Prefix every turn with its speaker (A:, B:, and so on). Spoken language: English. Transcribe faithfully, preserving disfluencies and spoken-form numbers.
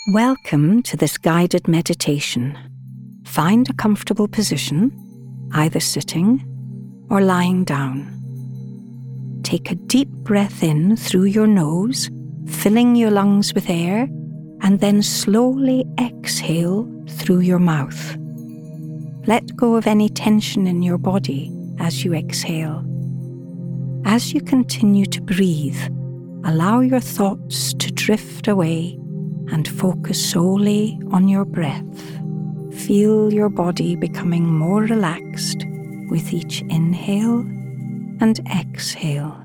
A: Welcome to this guided meditation. Find a comfortable position, either sitting or lying down. Take a deep breath in through your nose, filling your lungs with air, and then slowly exhale through your mouth. Let go of any tension in your body as you exhale. As you continue to breathe, allow your thoughts to drift away and focus solely on your breath. Feel your body becoming more relaxed with each inhale and exhale.